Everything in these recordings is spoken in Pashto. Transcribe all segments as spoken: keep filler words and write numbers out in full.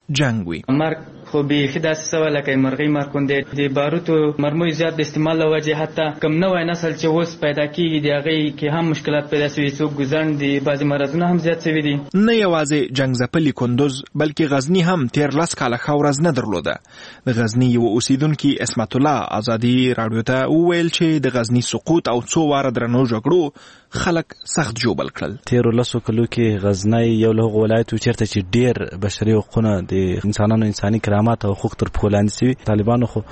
جنگ وي. مرګ خو بیخي داسې سوه لکه مرغۍ مرکوندې د باروتو مرمیو زیات د استعمال له وجې حتی کم نوی نسل چې اوس پیدا کېږي د هغې کې هم مشکلات پیدا شوي، څوک ګوزڼ دي، بعضې مرضونه هم زیات شوي دي. نه یوازې جنګ ځپلي کندوز بلکې غزني هم تیر لس کاله ښه ورځ نه درلوده. د غزني یو اوسیدونکي اسمت الله ازادي راډیو ته وویل چې د غزني سقوط او څو واره درنو جګړو خلک سخت جوبل کړل. تیرو لسو کلو کې غزنی یو له هغو ولایتو چېرته چې ډېر بشري حقونه د انسانانو انساني کرامات او حقوق تر پښو لاندې سوي. طالبانو خو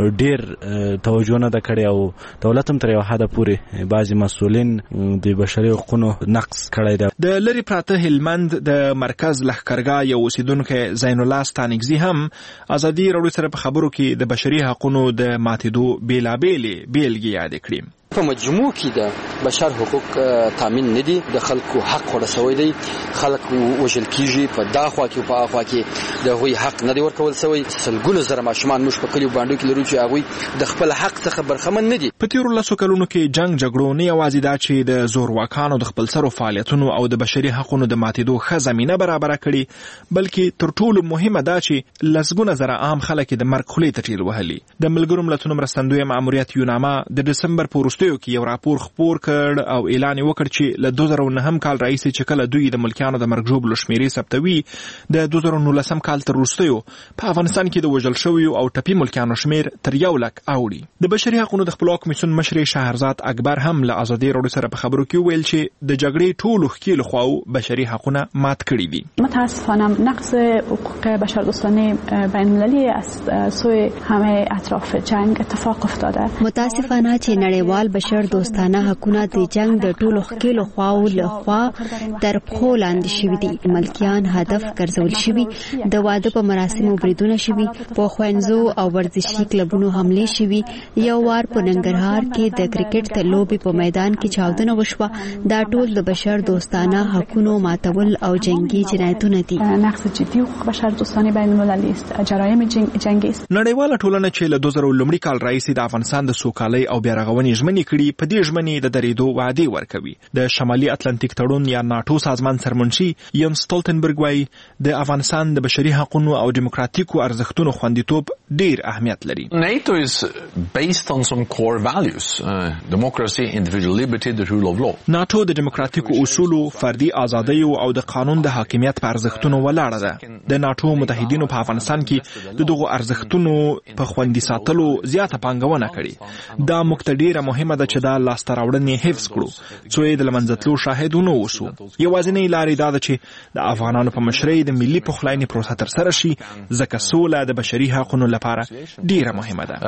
ډېر توجه نه ده کړې او دولت هم تر یو حده پورې بعضې مسؤلین د بشري حقونو نقص کړی ده. د لرې پراته هلمند د مرکز لښکرګاه یو اوسیدونکی زین الله ستانکزي هم ازادي راډیو سره په خبرو کې د بشري حقونو د ماتېدو بېلابېلې بېلګې یادې کړې. په مجموع کې د بشر حقوق تامین نه دي، د خلکو حق خوړه شوی دی، خلک وژل کیږي، په دا خوا کې او په هغه خوا کې د هغوی حق نه دی ورکول شوی. سلګونه زره ماشومان موږ په کلیو بانډو کې لرو چې هغوی د خپل حق څخه برخمن نه دي. په تیرو لسو کلونو کې جنګ جګړو نه یوازې دا چې د زورواکانو د خپلسرو فعالیتونو او د بشري حقونو د ماتېدو ښه زمینه برابره کړي، بلکې تر ټولو مهمه دا چې لسګونه زره عام خلک د مرګ خولې ته ټیل وهلي. د ملګرو ملتونو مرستندویه ماموریت یوناما د ډسمبر په وروستیو کې یو راپور خپور کړ او اعلان وکړ چې له دوه زره نهم کال راهیسې چې کله دوی د ملکیانو د مرګ ژوبلو شمیرې ثبتوي، د دوه زره نولسم کال تر وروستیو په افغانستان کې د وژل شویو او ټپي ملکیانو شمیر تر یو لک اوړي. د بشري حقونو د خپلواک کمیسیون مشر شهرزاد اکبر هم له ازادي راډیو سره په خبرو کې ویل چې د جګړې ټولو ښکیلو خواو بشري حقونه مات کړي دي. متاسفانه نقض حقوق بشردوستانه بین المللی از سوی همه اطراف جنگ اتفاق افتاده. متاسفانه چې نړیوال بشر دوستانه حقونه د جنگ د ټولو ښکیلو خواو له خوا تر پښو لاندې شوي دي. ملکیان هدف ګرځول شوي، د واده په مراسمو بریدونه شوي، په ښوونځو او ورزشي کلبونو حملې شوي. یو وار په ننګرهار کې د کرکټ د لوبې په میدان کې چاودنه وشوه. دا ټول د بشر دوستانه حقونو ماتول او جنگي جنایتونه دي. نقض جدي حقوق بشر دوستانه بین المللی است، جرایم جنگی است. نړیواله ټولنه چې له دوه زره لومړي کال راهیسې د افغانستان د سوکالۍ او بیارغونې ژمنې کړي، په دې ژمنې د درېدو وعدې ورکوي. د شمالي اتلانتیک تړون یا ناټو سازمان سرمنشي ینس سټولټنبرګ وایي د افغانستان د بشري حقونو او دیموکراتیکو ارزښتونو خوندیتوب ډیر اهمیت لري. NATO is based on some core values, uh, democracy, individual liberty, the rule of law. ناټو د دیموکراتیکو اصولو، فردي ازادیو او د قانون د حاکمیت په ارزښتونو ولاړه ده. د ناټو متحدینو په افغانستان کې د دغو ارزښتونو په خوندي ساتلو زیاته پانګونه کړې. دا موږ ته ډیره مهمه ده چې دا لاسته راوړنې حفظ کړو، څو یې د له منځه تلو شاهد ونه اوسو. یوازینۍ لارې دا ده چې د افغانانو په مشرۍ د ملي پخلاینې پروسه ترسره شي، ځکه سوله د بشري حقونو لپاره ډیره مهمه ده.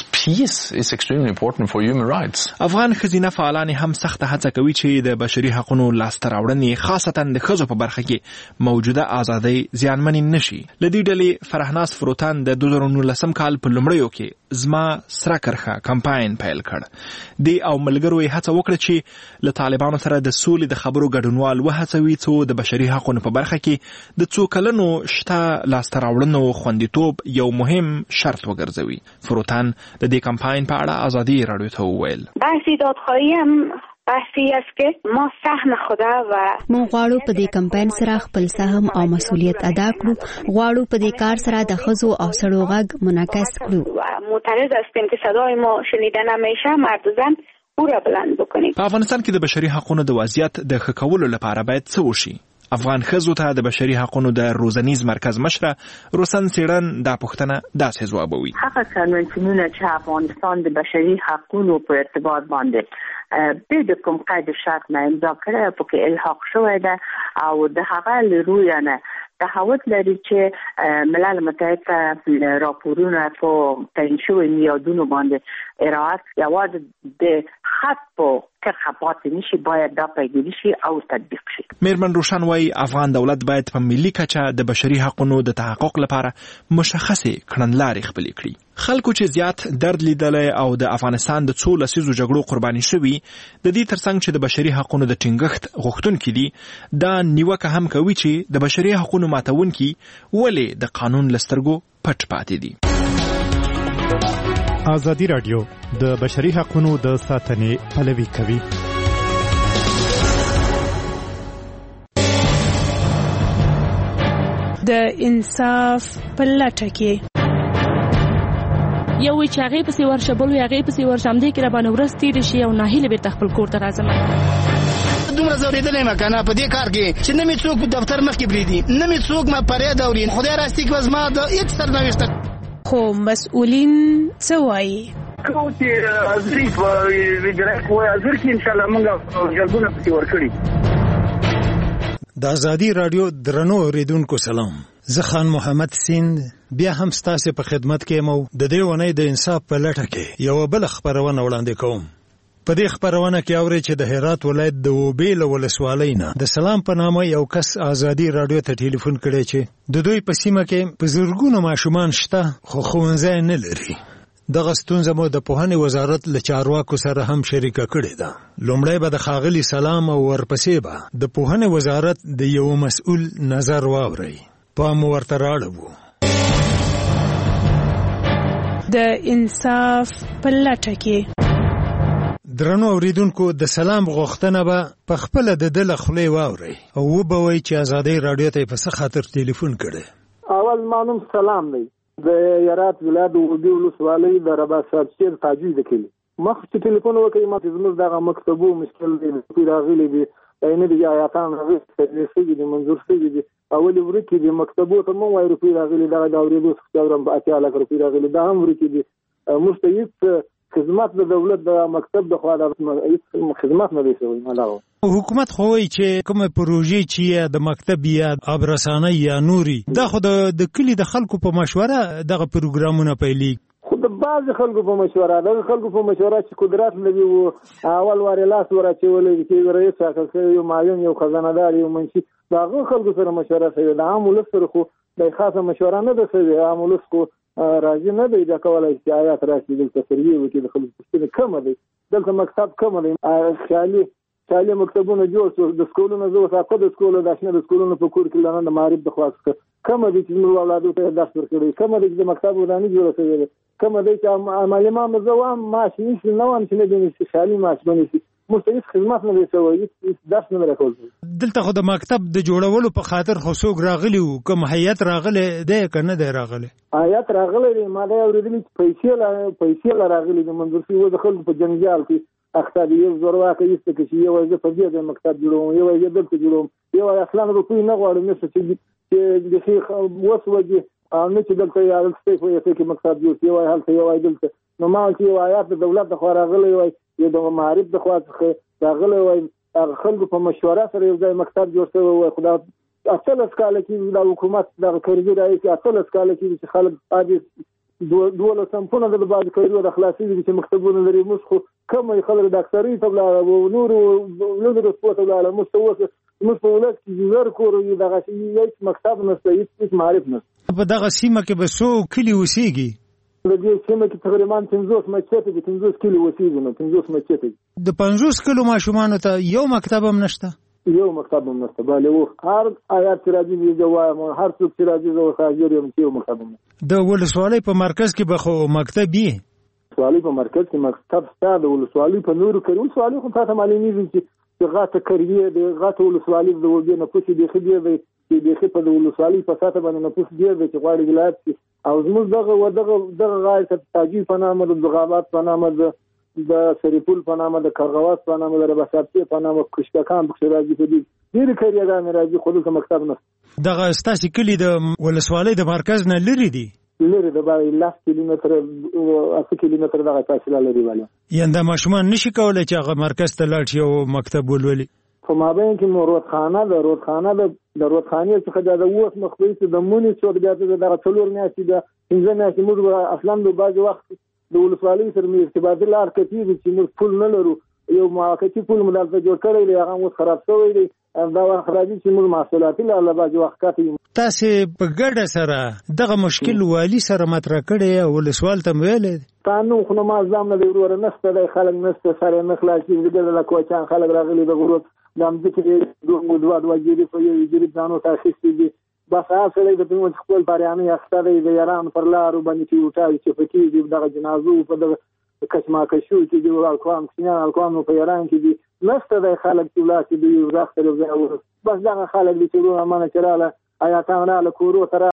افغان ښځینه فعالان هم سخته هڅه کوي چې د بشري حقونو لاسته راوړنې خاصتا د ښځو په برخه کې موجوده ازادۍ زیانمنې نشي. له دې ډلې فرهناز فروتان د دوه زره نولسم کال په لومړیو کې زما سره کرښه کمپاین پیل کړ. دی او ملګرو یې هڅه وکړه چې له طالبانو سره د سولې د خبرو ګډونوال وهڅوي، څو د بشري حقونو په برخه کې د څو کلونو شته لاسته راوړنو خوندیتوب یو مهم شرط وګرځوي. فروتان د دې کمپاین په اړه ازادي راډیو ته وویل: بحث دادخواهی هم بحثی است که ما سهم خدا و مو غواړو په دې کمپاین سره خپل سهم او مسؤلیت ادا کړو. غواړو په دې کار سره د ښځو او سړو غږ منعکس کړو. معترض هستیم که صدای ما شنیده نمیشه، مرد و زن او را بلند بکنیم. په افغانستان کې د بشري حقونو د وضعیت د ښه کولو لپاره باید څه وشي؟ افغان ښځو ته د بشري حقونو د روزنیز مرکز مشره روسن سیړن دا پوښتنه داسې ځوابوي: هغه کنوانسیونونه چې افغانستان د بشري حقونو په ارتباط باندې به د کوم قید شرط نه امضا کړی، په کې الحاق شوی ده او د هغه له رویه نه تحوت لري چې ملل متحد ته راپورونه په تعیین شوي میادونو باندې ارائه یوازې د خط په کرښه پاتې نشي، باید دا پیگیری شي او تطبیق شي. میرمن روشن وایي افغان دولت باید په ملي کچه د بشري حقونو د تحقق لپاره مشخصې کړنلارې خپلې کړي. خلکو چې زیات درد لیدلی او د افغانستان د څو لسیزو جګړو قرباني شوي، د دې ترڅنګ چې د بشري حقونو د ټینګښت غوښتونکي دي، دا نیوکه هم کوي چې د بشري حقونو ماتونکي ولې د قانون له سترګو پټ پاتې دي. ازادي راډیو د بشري حقونو د ساتنې پلوي کوي. د انصاف په لټه کې یو وی چې هغه پسې ورشه بل وی هغه پسې ورشه هم دې کې را باندې ورس تیر شي او ناهیله به خپل کور ته راځم دومره زوریدلې مکنه په دې کار کې چې نه می څوک دفتر مخ کې بریدي نه می څوک ما پرې دورین خدای راستي کې وزما د هیڅ سرنوشت خو مسؤلین څه وایي کو چې ازری په ویډرک وای ازر کې ان شاء الله موږ جلبونه پسې ورکړي د ازادي رادیو درنو اوریدونکو سلام زه خان محمد سیند بیا هم ستاسو په خدمت کې مو د دې ونې د انصاف په لټه کې یو بل خبرونه وړاندې کوم په دې خبرونه کې اوري چې د هرات ولایت د وبېل ولسوالۍ نه د سلام په نامه یو کس ازادي رادیو ته ټلیفون کړی چې د دوی په سیمه کې په زرګونو ماشومان شته خو ښوونځی نه لري دغه ستونزه مو د پوهنې وزارت له چارواکو سره هم شریکه کړې ده لومړی به د ښاغلي سلام او ورپسې به د پوهنې وزارت د یو مسؤل نظر واوري پام ورته راړو د انصاف په لټه کې درنو اوریدونکو د سلام غوښتنه به په خپل د دل خولې واوري او وبوي چې ازادي رادیو ته په څه خاطر ټلیفون کړي اول مانوم سلام دی د هرات ولایت د وبېل ولسوالۍ د رباط صاحب تاجوید کلی مخ چې ټلیفون وکړي ما زموږ دغه مکتبو مشکل دی پیراغلي دی اینه دی آیاتان راغلي دي منظور شوی دي اول ورکی دی مکتبو ته مو وایي پیراغلي دغه د اورېدو څخه په اتیا لک پیراغلي دا هم ورکی دي مستعد خدمات د دولت د مکتب د خوا د خدمات نه دی شوی ملاو حکومت خووي چې کومه پروژې چې د مکتب یا ابرسانه یا نوري دا خو د کلی د خلکو په مشوره دغه پروګرامونه پیلي خو د بعض خلکو په مشوره د خلکو په مشوره چې قدرت لري او اول واره لاس ورچولې چې رئیس څنګه یو معین یو خزانه‌دار یو منشي داغه خلکو سره مشوره کوي د عام ولس سره خو د خاصه مشوره نه ده کوي عام ولس کو راځي نه دی دا کولای چې آیات راشي دلته سریه وکړي د خلکو پوښتنه کم دی دلته مکتب کم دی خالي خالي مکتبونه جوړ شو د سکولونو زو ساته د سکولو د شنه د سکولونو په کور کې لنه د معرب د خلاص کم دی چې موږ ولادو ته درس ورکړي کم دی چې مکتب ودانې جوړ شوی کم دی چې عملي ما مزوام ماشي نشي نو هم چې نه دی خالي ماش بنسي مستقیم خدمات نه وسوي درس نه راکول دلته خو د مکتب د جوړولو په خاطر خو څوک راغلی او کوم هیئت راغلی دی کنه دی راغلی هیئت راغلی دی ما دا اوریدلی پیسې لا پیسې لا راغلی د منظور شي و د خلکو په جنجال کې اختر یو زوروا کوي چې یو ځای په دې د مکتب جوړوم یو ځای دلته جوړوم یو اصلا روپی نه غواړم چې چې د شیخ وسوږي نه چې دلته یا دلته په یو کې مکتب جوړ یو هلته یو دلته نو ما چې آیات د دولت د خوا راغلی وای یو د معارف د خوا څخه راغلی وای خلکو په مشوره سره یو ځای مکتب جوړ شوی وای خدا اصل اسکاله کې د حکومت د کړګي راځي اصل اسکاله کې چې خلک عادي دوله سمپونه د بعض کړو د خلاصي چې مکتبونه لري موږ خو کوم خلک د اکثري ته او نور نور سپورت ولا مستوى موږ په ولادت کې زر کورو دغه هیڅ مکتب نشته هیڅ معرف نشته په دغه سیمه کې به څو کلی وسیږي د دې سیمه کې تقریبا پنځوس مچته دي پنځوس کلی وسیږي نو پنځوس مچته د پنځوس کلو ماشومان ته یو مکتب هم نشته یو مکتب هم نشته bale و هر آیات چې راځي دی وایم هر څوک چې راځي زو حاضر یم چې یو مکتب د ولسوالۍ په مرکز کې به خو مکتب وي ولسوالۍ په مرکز کې مکتب شته د ولسوالۍ په نورو کې ولسوالۍ خو تاسو معلومیږي چې غاټه کړی دی غاټه ولسوالۍ د وګړو نه پوښي دی خو دی چې د خپل د ولسوالۍ په ساته باندې نه پوښي دی چې غواړي ولایت او زموږ دغه ودغه دغه غایت تاجی په نامه د بغاوات په نامه د د سریپول په نامه د کارغواس په نامه د رباطي په نامه کوشکان په راځي په دې ډیر کړیګان راځي خو د مکتب نه دغه ستاسو کلی د ولسوالۍ د مرکز نه لري دی لري د باندې لاس کیلومتر او اته کیلومتر دغه فاصله لري والي ینده ماشومان نشي کولای چې هغه مرکز ته لاړ شي او مکتب ولولي په مابین کې مورودخانه د رودخانه د رودخانې څخه د اوس مخبري د مونږ څو د دغه څلور میاشتې د څنګه میاشتې موږ اصلا د باج وخت د ولسوالۍ سره مې ارتباط لار کتي چې موږ پول نه لرو یو موقتی پول مدلته جوړ کړی دی هغه مو خراب شوی دی دا خرابې چې موږ محصولات له باج وخت کتي تاسو په ګډه سره دغه مشکل والی سره مطرح کړی او ولسوال ته ویل قانون خو ما ځم نه دی ورور نشته د خلک نشته سره نه خلاصي دغه کوچان خلک راغلي د غروب د امریکا کې دوه دوه دوه جری په یو جری ځانو تاسیس دي بس هغه د دوی خپل پریانه اختر د ایران پر لارو باندې چې وټای چې پکې دغه جنازو په دغه کشمکشو چې د الکوام سینه الکوام په ایران کې دي نشته د خلک چې ولاسي دی راځي بس دغه خلک چې ورو امانه چراله آیا تاسو له کورو سره